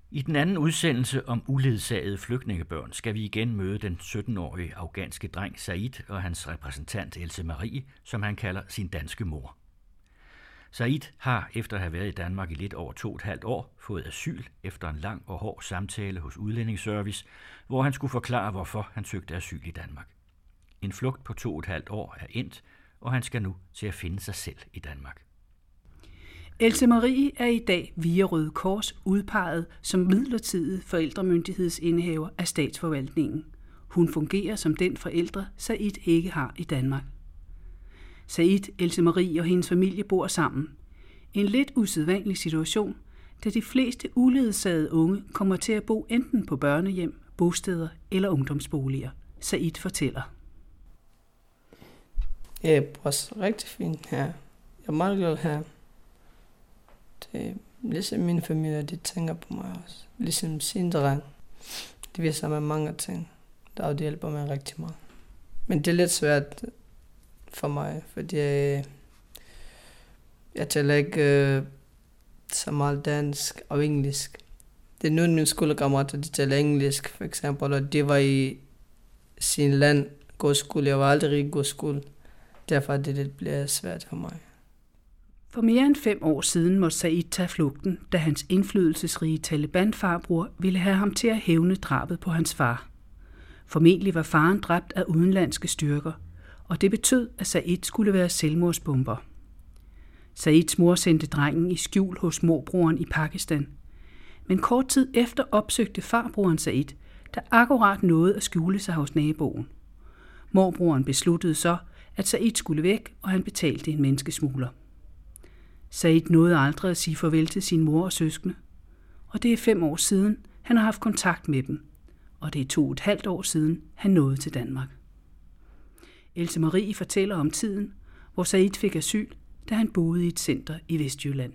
I den anden udsendelse om uledsagede flygtningebørn skal vi igen møde den 17-årige afghanske dreng Said og hans repræsentant Else Marie, som han kalder sin danske mor. Said har efter at have været i Danmark i lidt over 2,5 år fået asyl efter en lang og hård samtale hos Udlændingsservice, hvor han skulle forklare, hvorfor han søgte asyl i Danmark. En flugt på 2,5 år er endt, og han skal nu til at finde sig selv i Danmark. Else Marie er i dag via Røde Kors udpeget som midlertidig forældremyndighedsindehaver af statsforvaltningen. Hun fungerer som den forældre, Said ikke har i Danmark. Said, Else Marie og hendes familie bor sammen. En lidt usædvanlig situation, da de fleste uledsagede unge kommer til at bo enten på børnehjem, bosteder eller ungdomsboliger. Said fortæller. Jeg bor rigtig fint her. Jeg er meget glad her. Det er ligesom min familie, de tænker på mig også. Ligesom sin dreng. De viser mig mange ting, der hjælper mig rigtig meget. Men det er lidt svært for mig, fordi jeg taler ikke så meget dansk og engelsk. Det er nogle af mine skolekammerater, de taler engelsk, for eksempel, og de var i sin land gå skole. Jeg var aldrig i god skole. Derfor er det lidt svært for mig. For mere end 5 år siden måtte Said tage flugten, da hans indflydelsesrige Taliban-farbror ville have ham til at hævne drabet på hans far. Formentlig var faren dræbt af udenlandske styrker, og det betød, at Said skulle være selvmordsbomber. Saids mor sendte drengen i skjul hos morbroren i Pakistan. Men kort tid efter opsøgte farbroren Said, der akkurat nåede at skjule sig hos naboen. Morbroren besluttede så, at Said skulle væk, og han betalte en menneskesmugler. Said nåede aldrig at sige farvel til sin mor og søskende, og det er 5 år siden, han har haft kontakt med dem, og det er 2,5 år siden, han nåede til Danmark. Else Marie fortæller om tiden, hvor Said fik asyl, da han boede i et center i Vestjylland.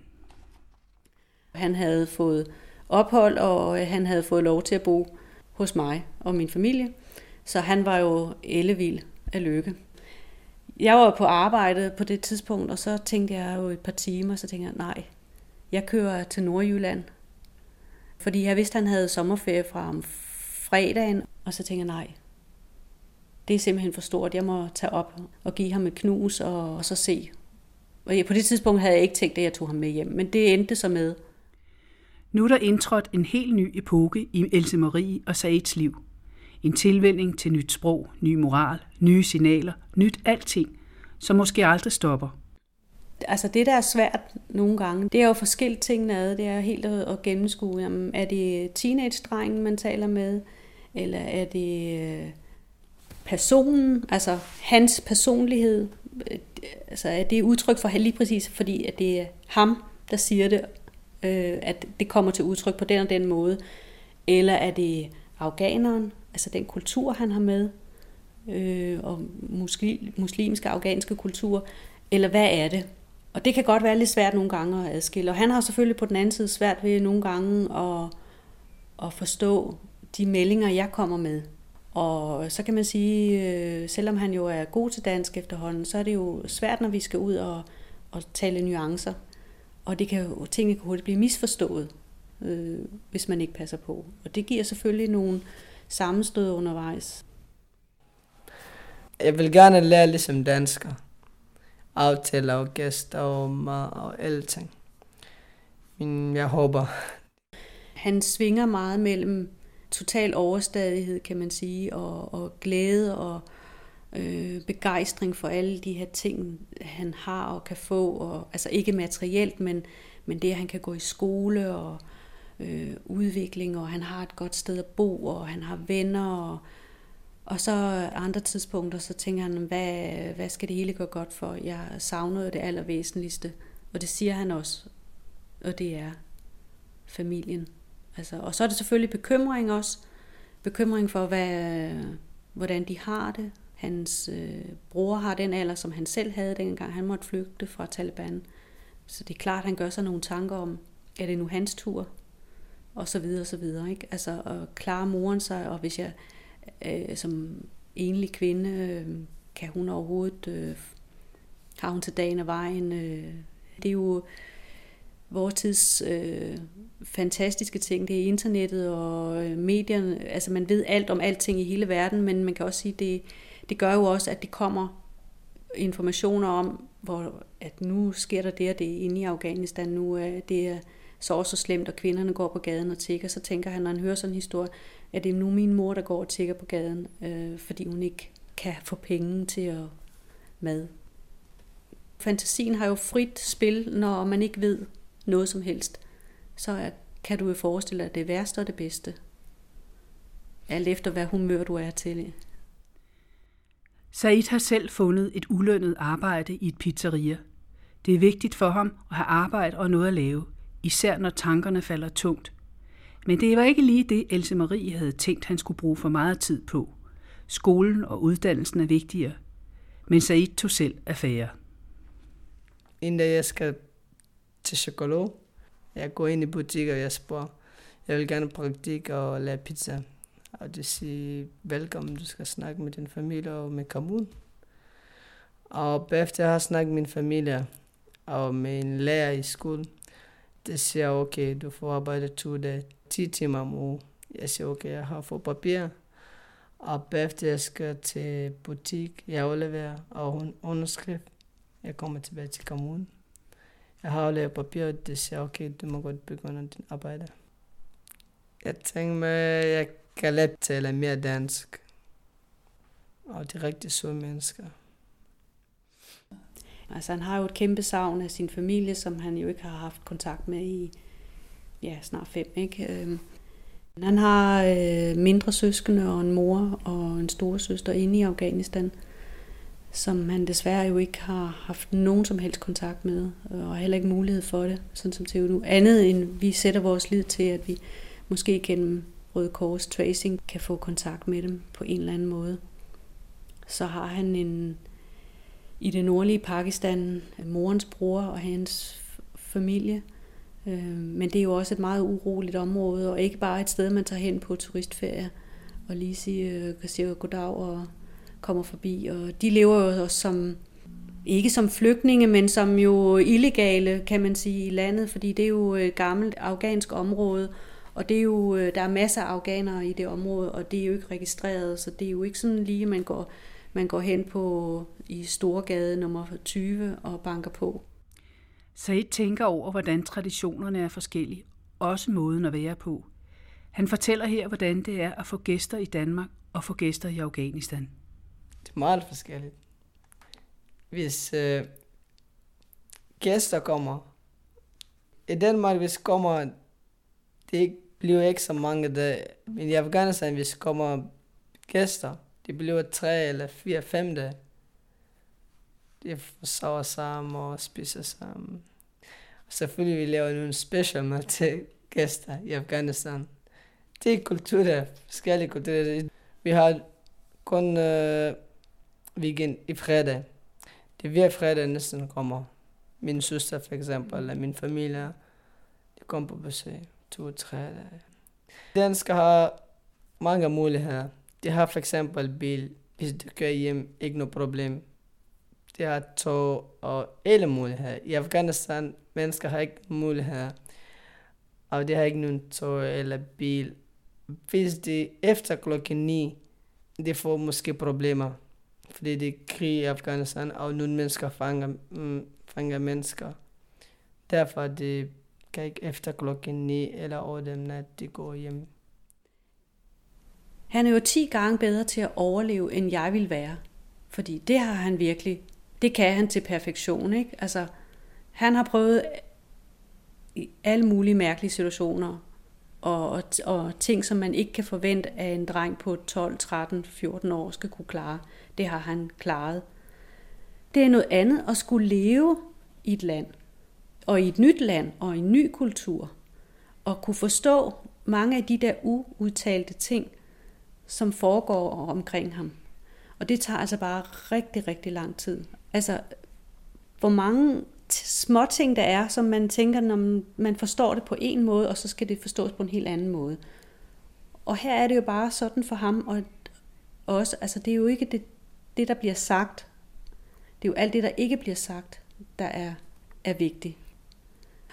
Han havde fået ophold, og han havde fået lov til at bo hos mig og min familie, så han var jo ellevild af lykke. Jeg var på arbejde på det tidspunkt, og så tænkte jeg jo et par timer, så tænkte jeg, nej, jeg kører til Nordjylland. Fordi jeg vidste, at han havde sommerferie fra om fredagen, og så tænkte jeg, nej, det er simpelthen for stort. Jeg må tage op og give ham et knus og så se. Og på det tidspunkt havde jeg ikke tænkt, at jeg tog ham med hjem, men det endte så med. Nu er der indtrådt en helt ny epoke i Else Marie og Saids liv. En tilvænning til nyt sprog, ny moral, nye signaler, nyt alting, som måske aldrig stopper. Altså det, der er svært nogle gange, det er jo forskellige tingene ad. Det er helt at gennemskue. Jamen, er det teenage-drengen, man taler med? Eller er det personen, altså hans personlighed? Altså er det udtryk for lige præcis, fordi at det er ham, der siger det, at det kommer til udtryk på den og den måde? Eller er det afghaneren? Altså den kultur, han har med, og muslimske, afghanske kultur, eller hvad er det? Og det kan godt være lidt svært nogle gange at adskille. Og han har selvfølgelig på den anden side svært ved nogle gange at forstå de meldinger, jeg kommer med. Og så kan man sige, selvom han jo er god til dansk efterhånden, så er det jo svært, når vi skal ud og tale nuancer. Og tingene kan hurtigt blive misforstået, hvis man ikke passer på. Og det giver selvfølgelig nogle sammenstød undervejs. Jeg vil gerne lære ligesom dansker. Aftaler og gæster og mad og alting. Men jeg håber. Han svinger meget mellem total overstadighed, kan man sige, og glæde og begejstring for alle de her ting, han har og kan få. Og, altså ikke materielt, men det, at han kan gå i skole og udvikling, og han har et godt sted at bo, og han har venner, og så andre tidspunkter, så tænker han, hvad skal det hele gå godt for? Jeg savner det allervæsentligste, og det siger han også, og det er familien. Altså, og så er det selvfølgelig bekymring også, bekymring for, hvordan de har det. Hans bror har den alder, som han selv havde dengang, han måtte flygte fra Taliban. Så det er klart, at han gør sig nogle tanker om, er det nu hans tur? Og så videre, og så videre. Ikke? Altså, at klare moren sig, og hvis jeg som enlig kvinde, kan hun overhovedet, har hun til dagen og vejen. Det er jo vores tids fantastiske ting. Det er internettet og medierne. Altså man ved alt om alting i hele verden, men man kan også sige, det gør jo også, at det kommer informationer om, at nu sker der det og det inde i Afghanistan. Nu er det så slemt, og kvinderne går på gaden og tigger. Så tænker han, når han hører sådan en historie, at det er nu min mor, der går og tigger på gaden, fordi hun ikke kan få penge til at mad. Fantasien har jo frit spil, når man ikke ved noget som helst. Så kan du jo forestille dig det værste og det bedste. Alt efter hvad humør du er til. Said har selv fundet et ulønnet arbejde i et pizzeria. Det er vigtigt for ham at have arbejde og noget at lave, især når tankerne falder tungt. Men det var ikke lige det, Else Marie havde tænkt, han skulle bruge for meget tid på. Skolen og uddannelsen er vigtigere. Men Said tog selv affære. Inden jeg skal til psykolog, jeg går ind i butik, og jeg spørger, jeg vil gerne praktik og lave pizza. Og det siger, velkommen, du skal snakke med din familie og med kommunen. Og bagefter jeg har snakket med min familie og med en lærer i skolen, det siger, okay, du får arbejde 2 dage, 10 timer om ugen. Jeg siger, okay, jeg har fået papir. Og bagefter jeg skal til butik, jeg afleverer og underskrift. Jeg kommer tilbage til kommunen. Jeg har afleveret papir, og det siger, okay, du må godt begynde din arbejde. Jeg tænker mig, jeg kan let tale mere dansk. Og de rigtig søde mennesker. Altså han har jo et kæmpe savn af sin familie, som han jo ikke har haft kontakt med i snart 5, ikke? Han har mindre søskende og en mor og en storesøster inde i Afghanistan, som han desværre jo ikke har haft nogen som helst kontakt med, og heller ikke mulighed for det, sådan som det er nu. Andet end vi sætter vores lid til, at vi måske gennem Røde Kors Tracing kan få kontakt med dem på en eller anden måde. Så har han i det nordlige Pakistan morens bror og hans familie. Men det er jo også et meget uroligt område, og ikke bare et sted, man tager hen på turistferie og lige siger goddag og kommer forbi. Og de lever jo også ikke som flygtninge, men som jo illegale, kan man sige, i landet, fordi det er jo et gammelt afghansk område, og det er jo, der er masser af afghanere i det område, og det er jo ikke registreret, så det er jo ikke sådan lige, man går hen i Storgade nummer 20 og banker på. Said tænker over, hvordan traditionerne er forskellige, også måden at være på. Han fortæller her, hvordan det er at få gæster i Danmark og få gæster i Afghanistan. Det er meget forskelligt. Hvis gæster kommer, i Danmark, hvis kommer, det bliver ikke så mange dage, men i Afghanistan, hvis kommer gæster, det bliver 3 eller 4, 5 dage. De sover sammen og spiser sammen. Og selvfølgelig vi laver nogle special mad til gæster i Afghanistan. Det er kulturer, forskellige kulturer. Vi har kun weekend i fredag. Det er hver fredag næsten kommer. Min søster for eksempel, eller min familie, de kommer på besøg 2-3 dage. Danskere har mange muligheder. De har for eksempel bil, hvis de kører hjem, ikke noget problem. De har tog og alle muligheder. I Afghanistan, mennesker har ikke muligheder. Og de har ikke nogen tog eller bil. Hvis de efter klokken 9, de får måske problemer. Fordi det er krig i Afghanistan, og nogle mennesker fanger mennesker. Derfor de kan ikke efter klokken 9 eller over dem nat, de går hjem. Han er jo 10 gange bedre til at overleve, end jeg vil være. Fordi det har han virkelig. Det kan han til perfektion, ikke? Altså, han har prøvet i alle mulige mærkelige situationer, og ting, som man ikke kan forvente, at en dreng på 12, 13, 14 år skal kunne klare. Det har han klaret. Det er noget andet at skulle leve i et land, og i et nyt land, og i en ny kultur, og kunne forstå mange af de der uudtalte ting, som foregår omkring ham. Og det tager altså bare rigtig, rigtig lang tid. Altså, hvor mange små ting der er, som man tænker, når man forstår det på en måde, og så skal det forstås på en helt anden måde. Og her er det jo bare sådan for ham, og også, altså det er jo ikke det der bliver sagt. Det er jo alt det, der ikke bliver sagt, der er vigtigt.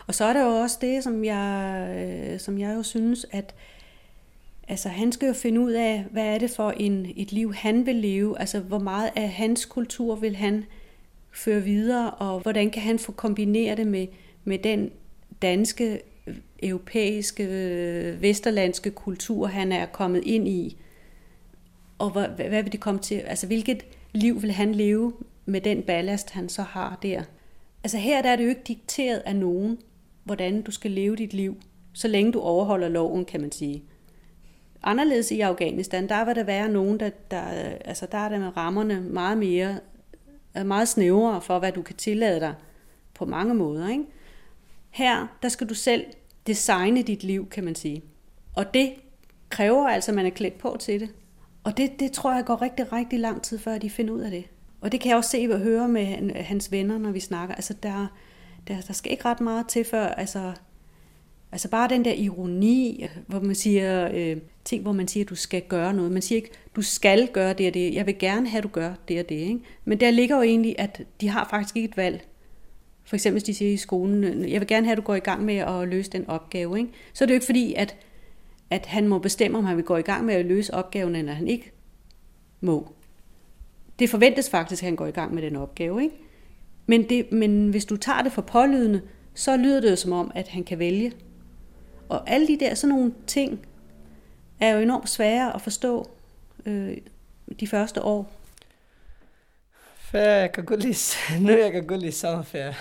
Og så er der jo også det, som jeg jo synes, at altså, han skal jo finde ud af, hvad er det for et liv, han vil leve. Altså, hvor meget af hans kultur vil han føre videre, og hvordan kan han få kombineret det med den danske, europæiske, vesterlandske kultur, han er kommet ind i. Og hvad vil det komme til? Altså, hvilket liv vil han leve med den ballast, han så har der? Altså, her der er det jo ikke dikteret af nogen, hvordan du skal leve dit liv, så længe du overholder loven, kan man sige. Anderledes i Afghanistan, der vil der være nogen, der er der med rammerne meget snævrere for, hvad du kan tillade dig på mange måder. Ikke? Her, der skal du selv designe dit liv, kan man sige. Og det kræver altså, at man er klædt på til det. Og det tror jeg går rigtig, rigtig lang tid, før de finder ud af det. Og det kan jeg også se og høre med hans venner, når vi snakker. Altså, der skal ikke ret meget til, før altså bare den der ironi, hvor man siger ting, hvor man siger, at du skal gøre noget. Man siger ikke, du skal gøre det og det. Jeg vil gerne have, at du gør det og det. Ikke? Men der ligger jo egentlig, at de har faktisk ikke et valg. For eksempel, hvis de siger i skolen, jeg vil gerne have, at du går i gang med at løse den opgave. Ikke? Så er det jo ikke fordi, at han må bestemme, om han vil gå i gang med at løse opgaven, eller han ikke må. Det forventes faktisk, at han går i gang med den opgave. Ikke? Men hvis du tager det for pålydende, så lyder det jo som om, at han kan vælge. Og alle de der sådan nogle ting er jo enormt svære at forstå de første år. Ferie, jeg kan godt lide sommerferie.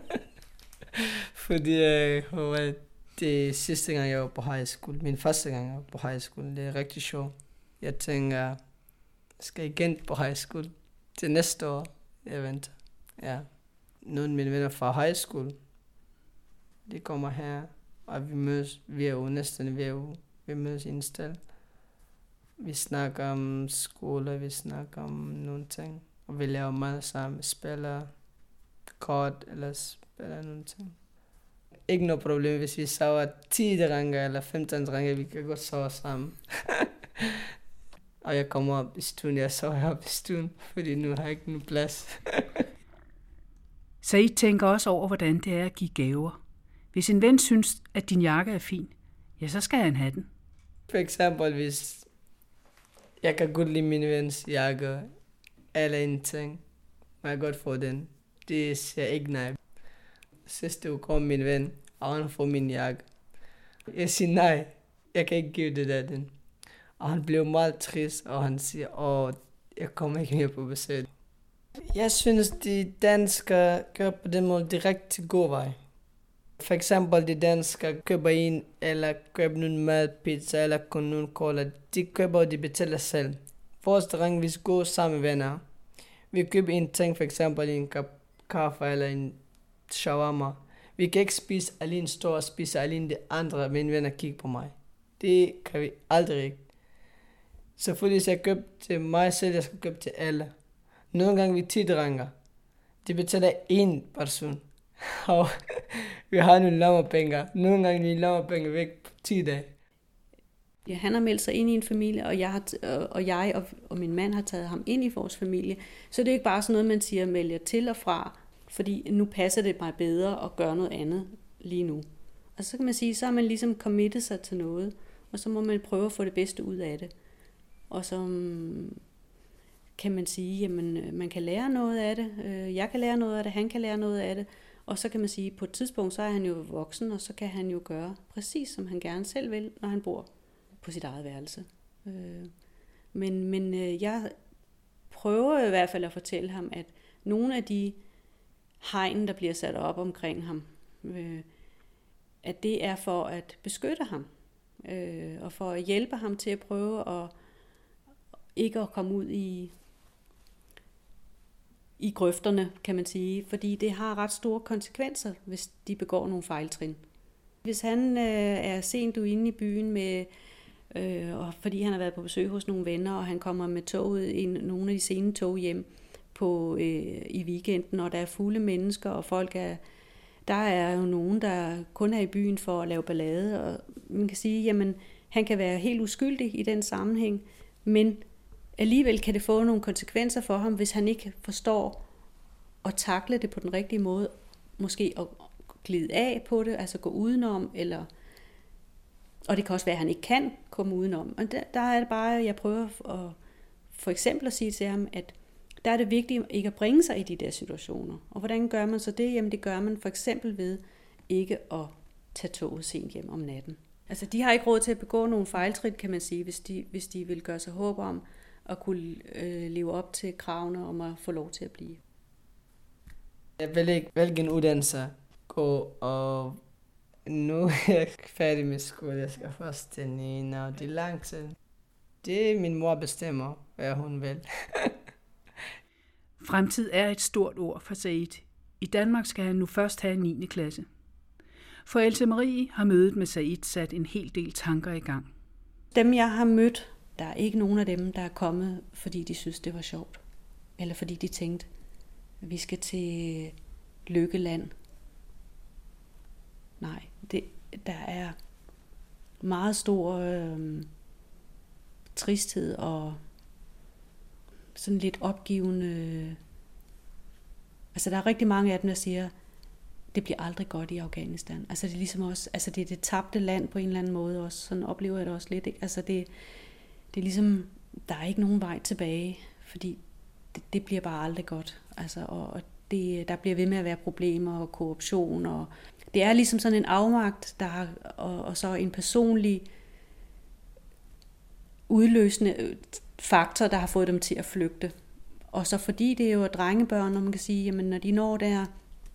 Fordi det sidste gang, jeg var på high school, min første gang, jeg var på high school, det er rigtig sjovt. Jeg tænker, jeg skal igen på high school til næste år. Jeg venter. Ja. Nogle af mine venner fra high school, de kommer her, og vi mødes, vi mødes i en sted. Vi snakker om skole, vi snakker om nogle ting, og vi laver meget sammen, spiller kort eller spiller nogle ting. Ikke noget problem, hvis vi sover 10 drenge eller 15 drenge, vi kan godt sove sammen. Og jeg kommer op i stuen, jeg sover op i stuen, fordi nu har jeg ikke nogen plads. Said tænker også over, hvordan det er at give gaver. Hvis en ven synes, at din jakke er fin, ja, så skal han have den. For eksempel, hvis jeg kan godt lide min vens jakke, eller en ting, må jeg godt få den. Det siger ikke nej. Sidste uge kom min ven, og han får min jakke. Jeg siger nej, jeg kan ikke give det der den. Og han blev meget trist, og han siger, jeg kommer ikke mere på besøg. Jeg synes, de danskere gør på den måde direkte god vej. For eksempel, de danskere køber en, eller køber nogle mad, pizza, eller kun nogle cola. De køber, og de betaler selv. Vores dreng, vi går sammen med venner. Vi køber en ting, for eksempel en kop kaffe, eller en shawarma. Vi kan ikke spise alene, stå og spise alene de andre, mine venner kigger på mig. Det kan vi aldrig ikke. Selvfølgelig skal jeg købe til mig selv, jeg skal købe til alle. Nogle gange vi 10 drenge. De betaler en person. Og vi har nogle lommepenge. Nogle gange vi lommepenge væk på 10 dage. Ja, han har meldt sig ind i en familie, og jeg og min mand har taget ham ind i vores familie. Så det er ikke bare sådan noget, man siger, vælger til og fra, fordi nu passer det mig bedre at gøre noget andet lige nu. Og så kan man sige, så har man ligesom committet sig til noget, og så må man prøve at få det bedste ud af det. Og så kan man sige, jamen man kan lære noget af det, jeg kan lære noget af det, han kan lære noget af det, og så kan man sige, på et tidspunkt, så er han jo voksen, og så kan han jo gøre præcis, som han gerne selv vil, når han bor på sit eget værelse. Men jeg prøver i hvert fald at fortælle ham, at nogle af de hegn, der bliver sat op omkring ham, at det er for at beskytte ham, og for at hjælpe ham til at prøve at ikke at komme ud i grøfterne, kan man sige, fordi det har ret store konsekvenser, hvis de begår nogle fejltrin. Hvis han er sent ude i byen med, og fordi han har været på besøg hos nogle venner, og han kommer med toget, nogle af de sene tog hjem i weekenden, og der er fulde mennesker, og der er jo nogen, der kun er i byen for at lave ballade, og man kan sige, jamen, han kan være helt uskyldig i den sammenhæng, men alligevel kan det få nogle konsekvenser for ham, hvis han ikke forstår at takle det på den rigtige måde, måske at glide af på det, altså gå udenom, eller, og det kan også være, at han ikke kan komme udenom. Og der er det bare, jeg prøver for eksempel at sige til ham, at der er det vigtigt ikke at bringe sig i de der situationer. Og hvordan gør man så det? Jamen det gør man for eksempel ved ikke at tage toget sent hjem om natten. Altså de har ikke råd til at begå nogle fejltrin, kan man sige, hvis de vil gøre sig håb om at kunne leve op til kravene om at få lov til at blive. Jeg vil ikke hvilken uddannelse gå, og nu er jeg færdig med skole. Jeg skal først til 9, og det er lang tid. Det er min mor bestemmer, hvad hun vil. Fremtid er et stort ord for Said. I Danmark skal han nu først have 9. klasse. For Else Marie har mødet med Said sat en hel del tanker i gang. Dem jeg har mødt, der er ikke nogen af dem, der er kommet, fordi de synes, det var sjovt. Eller fordi de tænkte, at vi skal til Lykkeland. Nej, der er meget stor tristhed og sådan lidt opgivende. Altså der er rigtig mange af dem, der siger, det bliver aldrig godt i Afghanistan. Altså det er ligesom også, altså det er det tabte land på en eller anden måde også. Sådan oplever jeg det også lidt. Ikke? Altså det er ligesom, der er ikke nogen vej tilbage, fordi det bliver bare aldrig godt. Altså og der bliver ved med at være problemer og korruption, og det er ligesom sådan en afmagt, der har, og så en personlig udløsende faktor, der har fået dem til at flygte. Og så fordi det er jo drengebørn, og man kan sige, jamen når de når der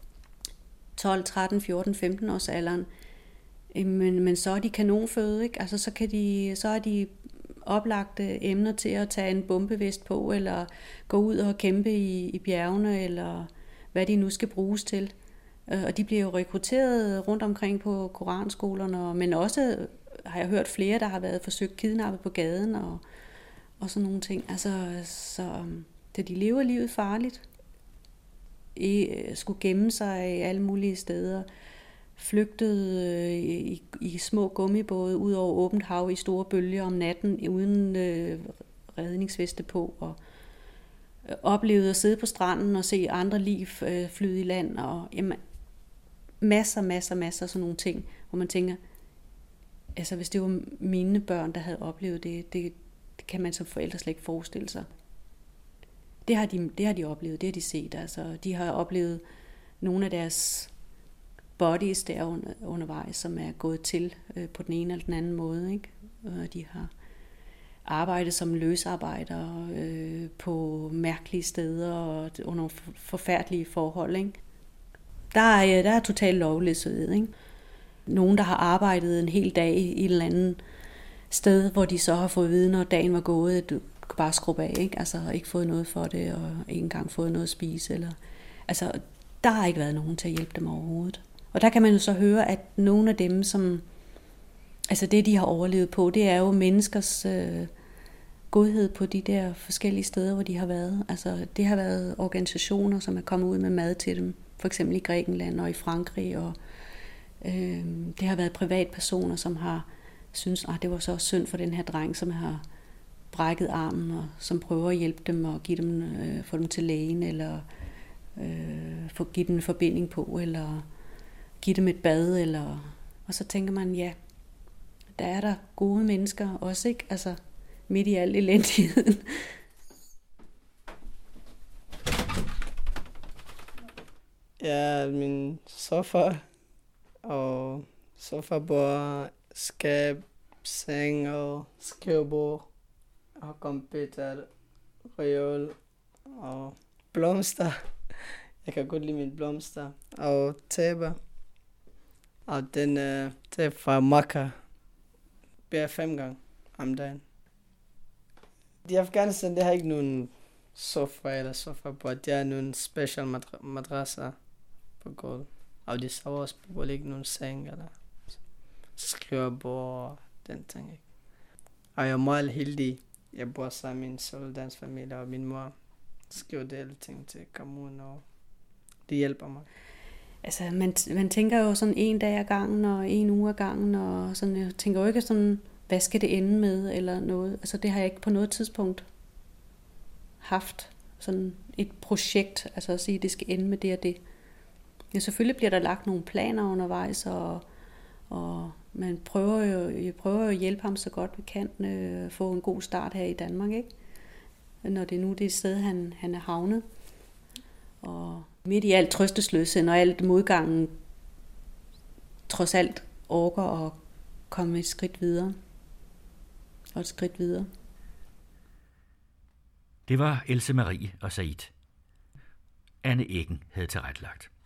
12, 13, 14, 15 års alderen, men så er de kanonføde, ikke? Altså så er de oplagte emner til at tage en bombevest på, eller gå ud og kæmpe i bjergene, eller hvad de nu skal bruges til. Og de bliver jo rekrutteret rundt omkring på koranskolerne, men også har jeg hørt flere, der har været forsøgt kidnappet på gaden, og sådan nogle ting. Altså, så de lever livet farligt, skulle gemme sig i alle mulige steder, flygtede i små gummibåde ud over åbent hav i store bølger om natten, uden redningsveste på, og oplevede at sidde på stranden og se andre liv flyde i land, og jamen, masser af sådan nogle ting, hvor man tænker, altså hvis det var mine børn, der havde oplevet det kan man som forældre slet ikke forestille sig. Det har de oplevet, det har de set. Altså, de har oplevet nogle af deres bodies der undervejs, som er gået til på den ene eller den anden måde. Ikke? Og de har arbejdet som løsarbejdere på mærkelige steder og under forfærdelige forhold. Ikke? Der er totalt lovløshed. Ikke? Nogen, der har arbejdet en hel dag i et eller andet sted, hvor de så har fået viden, når dagen var gået, at du kan bare skrubbe af, ikke? Altså har ikke fået noget for det, og ikke engang fået noget at spise. Eller, altså, der har ikke været nogen til at hjælpe dem overhovedet. Og der kan man jo så høre, at nogle af dem, som, altså det de har overlevet på, det er jo menneskers godhed på de der forskellige steder, hvor de har været. Altså det har været organisationer, som er kommet ud med mad til dem, for eksempel i Grækenland og i Frankrig, og det har været privatpersoner, som har synes, at det var så synd for den her dreng, som har brækket armen, og som prøver at hjælpe dem og få dem til lægen, eller give dem en forbinding på, eller give dem et bad, eller, og så tænker man, ja, der er der gode mennesker også, ikke? Altså midt i al elendigheden. Ja, min sofa og sofabord, skab, seng og skrivebord og computer, reol og blomster. Jeg kan godt lide mine blomster og tæpper. Og den tæppe fra Makka bærer 5 gange om dagen. I Afghanistan, det har ikke nogen sofa eller sofabord. Det er nogle special madrasser på gulvet. Og de sover også på gulvet, ikke nogen seng eller skrivebord og den ting. Ikke? Og jeg er meget heldig. Jeg bor sammen med min soldatens familie, og min mor skriver det alle ting til kommunen, og det hjælper mig. Altså, man tænker jo sådan en dag ad gangen, og en uge ad gangen, og sådan, jeg tænker jo ikke sådan, hvad skal det ende med, eller noget. Altså, det har jeg ikke på noget tidspunkt haft sådan et projekt, altså at sige, det skal ende med det og det. Ja, selvfølgelig bliver der lagt nogle planer undervejs, og man prøver jo at hjælpe ham så godt vi kan, få en god start her i Danmark, ikke? Når det nu er det sted, han er havnet. Og midt i alt trøstesløshed, og alt modgangen, trods alt orker at komme et skridt videre. Og et skridt videre. Det var Else Marie og Said. Anne Eggen havde tilrettelagt.